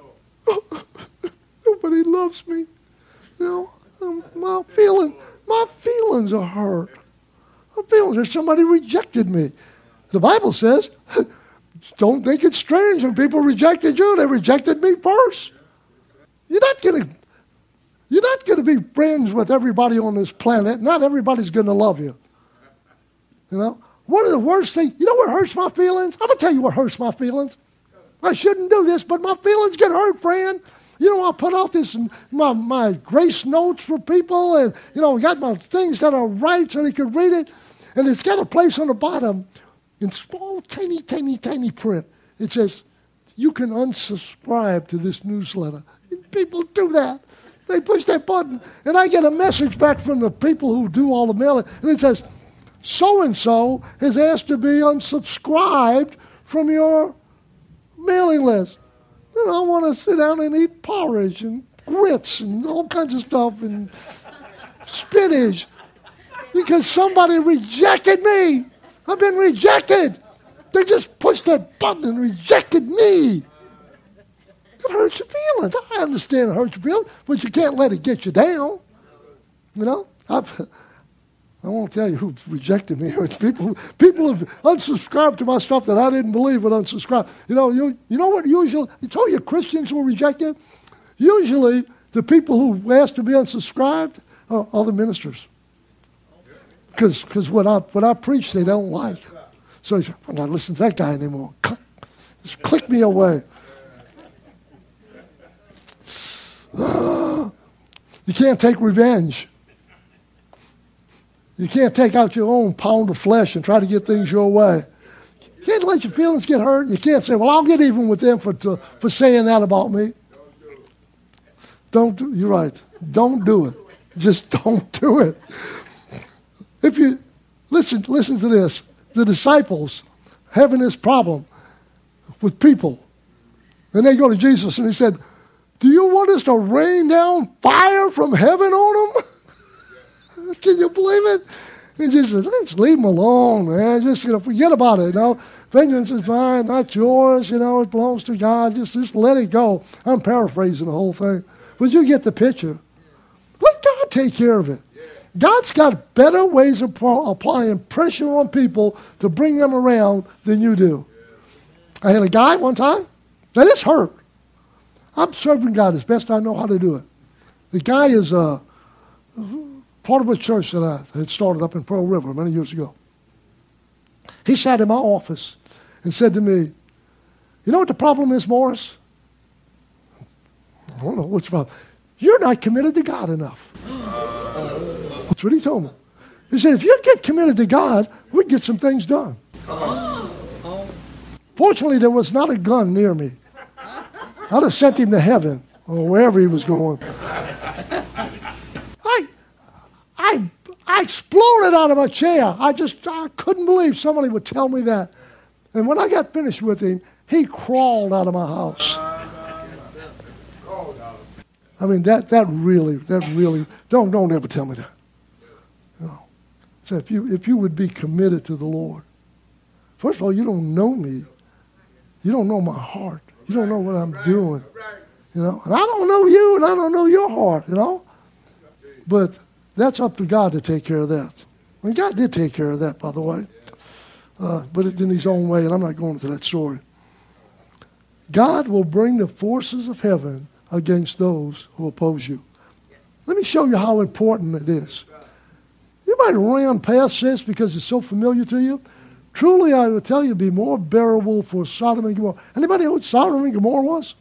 Nobody loves me. You know, my feeling, my feelings are hurt. My feelings are somebody rejected me. The Bible says, don't think it's strange when people rejected you. They rejected me first. You're not going to You're not going to be friends with everybody on this planet. Not everybody's going to love you. You know? One of the worst things, you know what hurts my feelings? I'm going to tell you what hurts my feelings. I shouldn't do this, but my feelings get hurt, friend. You know, I put out this, my, my grace notes for people, and, you know, got my things that are right so they can read it. And it's got a place on the bottom in small, tiny, tiny, tiny print. It says, you can unsubscribe to this newsletter. And people do that. They push that button, and I get a message back from the people who do all the mailing, and it says, so-and-so has asked to be unsubscribed from your mailing list. You know, I want to sit down and eat porridge and grits and all kinds of stuff and spinach because somebody rejected me. I've been rejected. They just pushed that button and rejected me. It hurts your feelings. I understand it hurts your feelings, but you can't let it get you down. You know, I've, I won't tell you who rejected me. It's people, people have unsubscribed to my stuff that I didn't believe would unsubscribe. You know, you, you know what usually, you told you Christians who reject it? Usually the people who ask to be unsubscribed are, are the ministers. Because what I, what I preach they don't like. So he said, I'm not listening to that guy anymore. Just click me away. You can't take revenge. You can't take out your own pound of flesh and try to get things your way. You can't let your feelings get hurt. You can't say, well, I'll get even with them for to, for saying that about me. Don't do, you're right. Don't do it. Just don't do it. If you, listen, listen to this. The disciples having this problem with people. And they go to Jesus and he said, do you want us to rain down fire from heaven on them? Can you believe it? And Jesus said, let's leave them alone, man. Just, you know, forget about it, you know. Vengeance is mine, not yours, you know. It belongs to God. Just, just let it go. I'm paraphrasing the whole thing. But you get the picture. Let God take care of it. God's got better ways of pro- applying pressure on people to bring them around than you do. I had a guy one time, that is hurt. I'm serving God as best I know how to do it. The guy is uh, part of a church that I had started up in Pearl River many years ago. He sat in my office and said to me, you know what the problem is, Morris? I don't know what's the problem. You're not committed to God enough. That's what he told me. He said, if you get committed to God, we can get some things done. Fortunately, there was not a gun near me. I'd have sent him to heaven or wherever he was going. I, I, I exploded out of my chair. I just I couldn't believe somebody would tell me that. And when I got finished with him, he crawled out of my house. I mean, that that really, that really, don't don't ever tell me that. You know. So if you if you would be committed to the Lord, first of all, you don't know me. You don't know my heart. You don't know what I'm doing. You know, and I don't know you, and I don't know your heart. You know, but that's up to God to take care of that. And God did take care of that, by the way, uh, but in His own way. And I'm not going into that story. God will bring the forces of heaven against those who oppose you. Let me show you how important it is. You might run past this because it's so familiar to you. Truly, I will tell you, be more bearable for Sodom and Gomorrah. Anybody know what Sodom and Gomorrah was?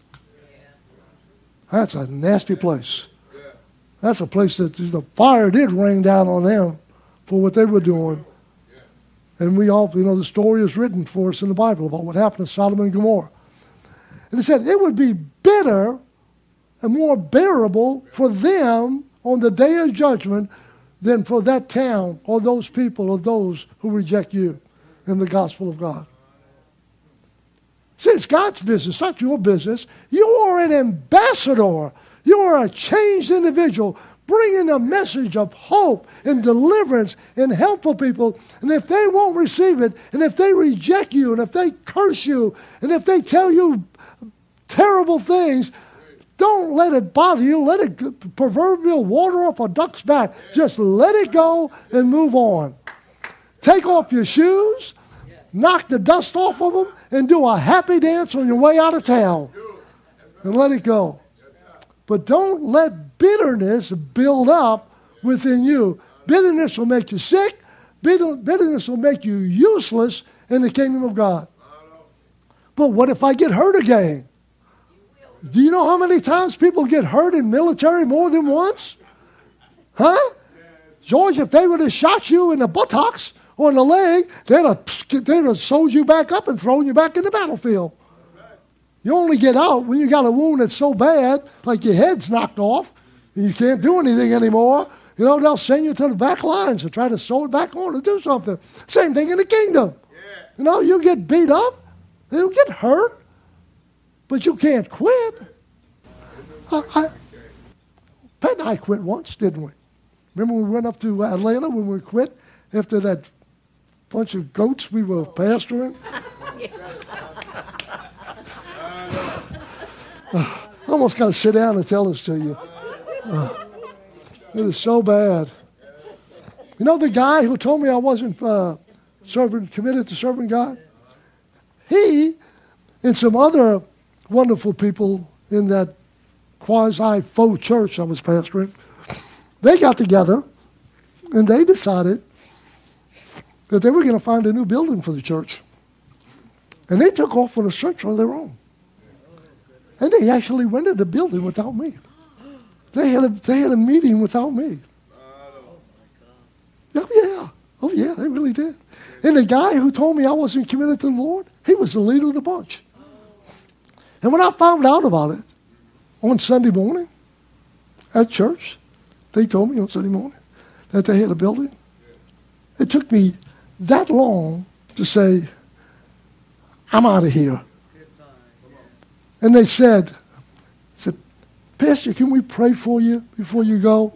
That's a nasty place. That's a place that the fire did rain down on them for what they were doing. And we all, you know, the story is written for us in the Bible about what happened to Sodom and Gomorrah. And it said it would be bitter and more bearable for them on the day of judgment than for that town or those people or those who reject you in the gospel of God. See, it's God's business, not your business. You are an ambassador. You are a changed individual bringing a message of hope and deliverance and help for people. And if they won't receive it, and if they reject you, and if they curse you, and if they tell you terrible things, don't let it bother you. Let it proverbial water off a duck's back. Just let it go and move on. Take off your shoes, knock the dust off of them, and do a happy dance on your way out of town. And let it go. But don't let bitterness build up within you. Bitterness will make you sick. Bitterness will make you useless in the kingdom of God. But what if I get hurt again? Do you know how many times people get hurt in military more than once? Huh? George, if they would have shot you in the buttocks or in the leg, they'd have, they'd have sewed you back up and thrown you back in the battlefield. You only get out when you got a wound that's so bad, like your head's knocked off, and you can't do anything anymore. You know, they'll send you to the back lines to try to sew it back on and do something. Same thing in the kingdom. You know, you get beat up, you get hurt, but you can't quit. I, I, Pat and I quit once, didn't we? Remember when we went up to Atlanta when we quit after that bunch of goats we were pastoring? uh, I almost got to sit down and tell this to you. Uh, it is so bad. You know the guy who told me I wasn't uh, serving, committed to serving God? He and some other wonderful people in that quasi-faux church I was pastoring, they got together and they decided that they were going to find a new building for the church. And they took off on a search on their own. And they actually rented the building without me. They had a, they had a meeting without me. Oh, yeah. Oh, yeah, they really did. And the guy who told me I wasn't committed to the Lord, he was the leader of the bunch. And when I found out about it on Sunday morning at church, they told me on Sunday morning that they had a building. It took me that long to say, I'm out of here. And they said, said, Pastor, can we pray for you before you go?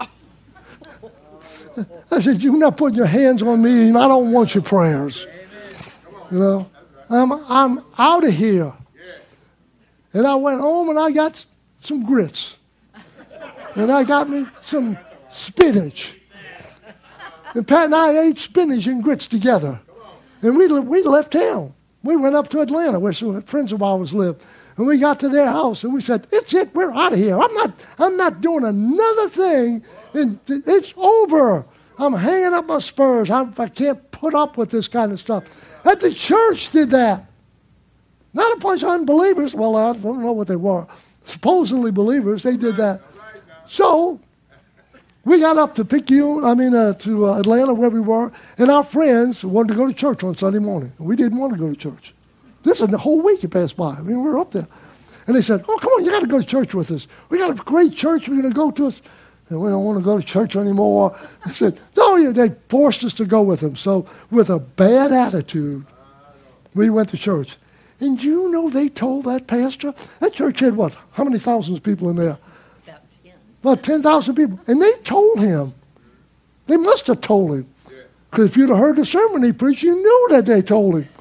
I said, you're not putting your hands on me, and I don't want your prayers. You know, I'm, I'm out of here. And I went home and I got some grits. And I got me some spinach. And Pat and I ate spinach and grits together. And we, we left town. We went up to Atlanta, where some friends of ours live. And we got to their house and we said, it's it, we're out of here. I'm not, I'm not doing another thing. And it's over. I'm hanging up my spurs. I'm, I can't put up with this kind of stuff. At the church did that. Not a bunch of unbelievers. Well, I don't know what they were. Supposedly believers, they did that. So we got up to Picayune, I mean, uh, to uh, Atlanta, where we were, and our friends wanted to go to church on Sunday morning. We didn't want to go to church. This is the whole week it passed by. I mean, we were up there. And they said, oh, come on, you got to go to church with us. We got a great church. We're going to go to us. And we don't want to go to church anymore. They said, no, they forced us to go with them. So with a bad attitude, we went to church. And you know they told that pastor, that church had what, how many thousands of people in there? About ten. About ten thousand people. And they told him, they must have told him. Because if you'd have heard the sermon he preached, you knew that they told him.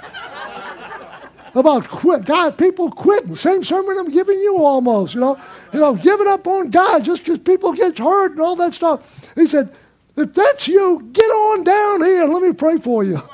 About quit, God, people quitting. Same sermon I'm giving you almost, you know. You know, giving up on God just because people get hurt and all that stuff. He said, if that's you, get on down here. Let me pray for you.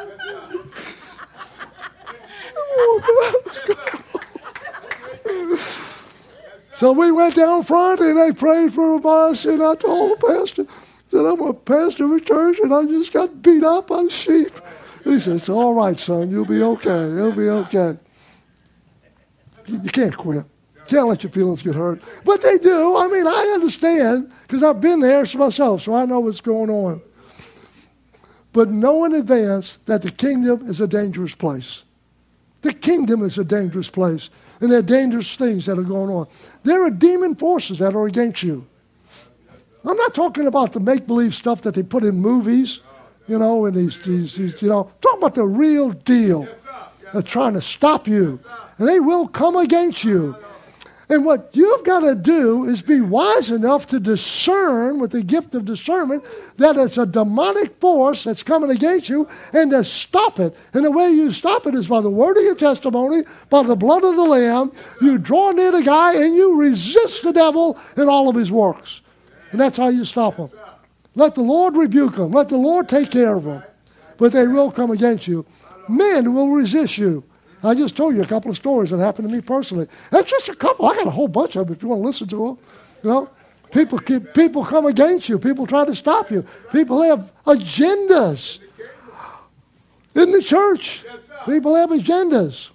So we went down front and they prayed for us, and I told the pastor, I said, I'm a pastor of a church and I just got beat up by the sheep. And he said, it's all right, son. You'll be okay. You'll be okay. You, you can't quit. You can't let your feelings get hurt. But they do. I mean, I understand because I've been there myself, so I know what's going on. But know in advance that the kingdom is a dangerous place. The kingdom is a dangerous place, and there are dangerous things that are going on. There are demon forces that are against you. I'm not talking about the make-believe stuff that they put in movies, you know, and these, these, these you know, I'm talking about the real deal. They're trying to stop you, and they will come against you. And what you've got to do is be wise enough to discern with the gift of discernment that it's a demonic force that's coming against you and to stop it. And the way you stop it is by the word of your testimony, by the blood of the Lamb. You draw near the guy and you resist the devil in all of his works. And that's how you stop him. Let the Lord rebuke them. Let the Lord take care of them. But they will come against you. Men will resist you. I just told you a couple of stories that happened to me personally. That's just a couple. I got a whole bunch of them if you want to listen to them. You know, people keep, people come against you. People try to stop you. People have agendas in the church. People have agendas.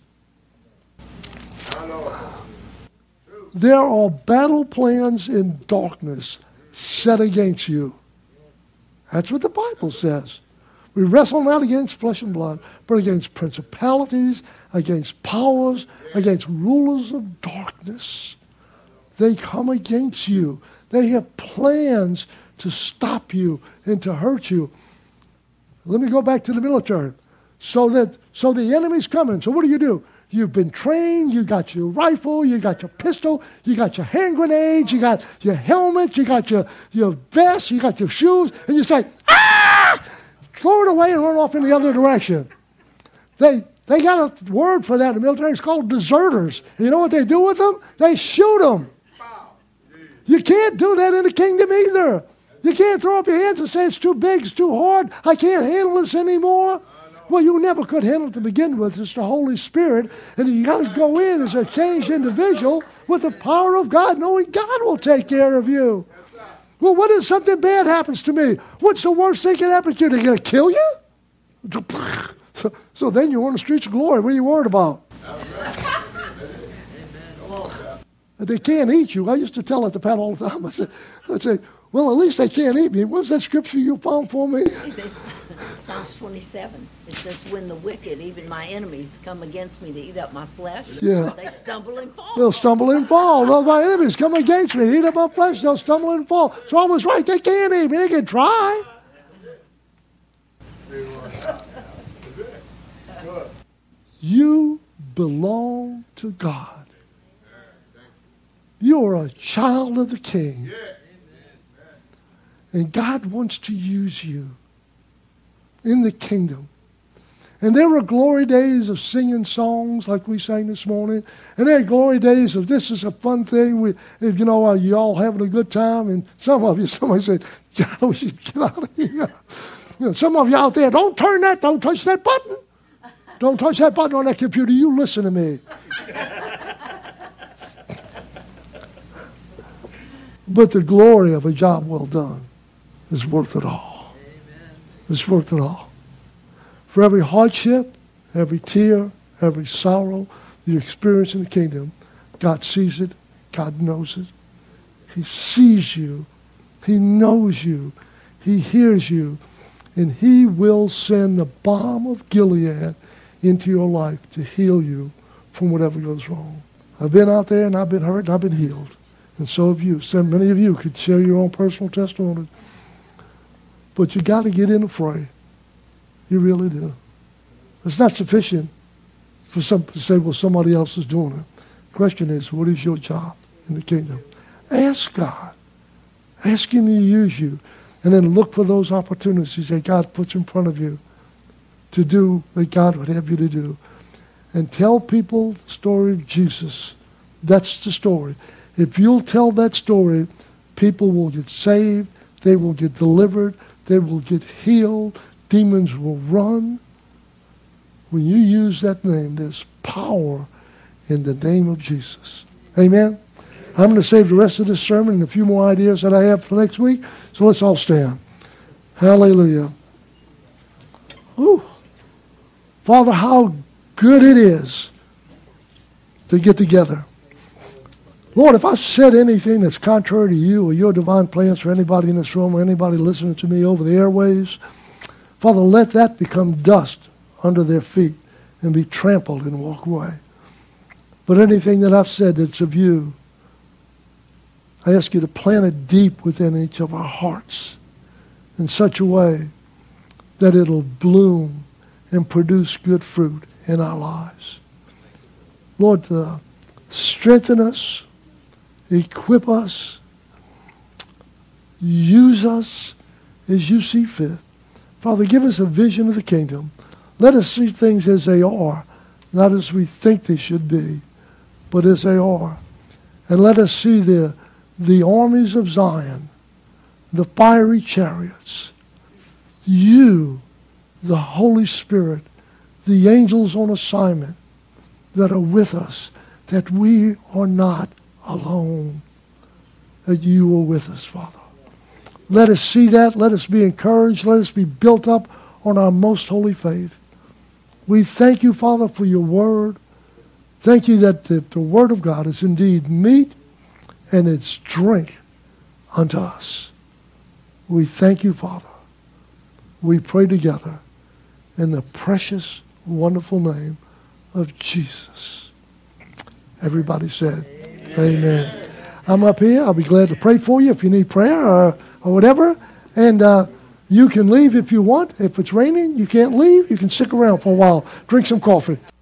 There are battle plans in darkness set against you. That's what the Bible says. We wrestle not against flesh and blood, but against principalities, against powers, against rulers of darkness. They come against you. They have plans to stop you and to hurt you. Let me go back to the military. So that so the enemy's coming. So what do you do? You've been trained, you got your rifle, you got your pistol, you got your hand grenades, you got your helmet, you got your, your vest, you got your shoes, and you say, ah! Throw it away and run off in the other direction. They they got a word for that in the military. It's called deserters. And you know what they do with them? They shoot them. You can't do that in the kingdom either. You can't throw up your hands and say it's too big, it's too hard, I can't handle this anymore. Well, you never could handle it to begin with. It's the Holy Spirit. And you got to go in as a changed individual with the power of God, knowing God will take care of you. Well, what if something bad happens to me? What's the worst thing that can happen to you? They're going to kill you? So, so then you're on the streets of glory. What are you worried about? They can't eat you. I used to tell it to Pat all the time. I said, I'd say, well, at least they can't eat me. What's that scripture you found for me? Psalms twenty-seven. It says, when the wicked, even my enemies, come against me to eat up my flesh, yeah. they stumble and fall. They'll stumble and fall. Those my enemies come against me to eat up my flesh, they'll stumble and fall. So I was right. They can't eat me. They can try. You belong to God. You are a child of the King. And God wants to use you in the kingdom. And there were glory days of singing songs like we sang this morning. And there are glory days of this is a fun thing. We, you know, you all having a good time. And some of you, somebody said, John, we should get out of here. You know, some of you out there, don't turn that, don't touch that button. Don't touch that button on that computer. You listen to me. But the glory of a job well done is worth it all. Amen. It's worth it all. For every hardship, every tear, every sorrow you experience in the kingdom, God sees it. God knows it. He sees you. He knows you. He hears you. And He will send the balm of Gilead into your life to heal you from whatever goes wrong. I've been out there and I've been hurt and I've been healed. And so have you. So many of you could share your own personal testimony. But you got to get in the fray. You really do. It's not sufficient for some to say, well, somebody else is doing it. The question is, what is your job in the kingdom? Ask God. Ask Him to use you. And then look for those opportunities that God puts in front of you to do what God would have you to do. And tell people the story of Jesus. That's the story. If you'll tell that story, people will get saved, they will get delivered, they will get healed, demons will run. When you use that name, there's power in the name of Jesus. Amen? I'm going to save the rest of this sermon and a few more ideas that I have for next week. So let's all stand. Hallelujah. Ooh. Father, how good it is to get together. Lord, if I said anything that's contrary to you or your divine plans for anybody in this room or anybody listening to me over the airwaves, Father, let that become dust under their feet and be trampled and walk away. But anything that I've said that's of you, I ask you to plant it deep within each of our hearts in such a way that it'll bloom and produce good fruit in our lives. Lord, uh, strengthen us, equip us, use us as you see fit. Father, give us a vision of the kingdom. Let us see things as they are, not as we think they should be, but as they are. And let us see the, the armies of Zion, the fiery chariots, you, the Holy Spirit, the angels on assignment that are with us, that we are not alone, that you are with us, Father. Let us see that. Let us be encouraged. Let us be built up on our most holy faith. We thank you, Father, for your word. Thank you that the, the word of God is indeed meat and it's drink unto us. We thank you, Father. We pray together in the precious, wonderful name of Jesus. Everybody said, Amen. Amen. I'm up here. I'll be glad to pray for you if you need prayer or, or whatever. And uh, you can leave if you want. If it's raining, you can't leave. You can stick around for a while. Drink some coffee.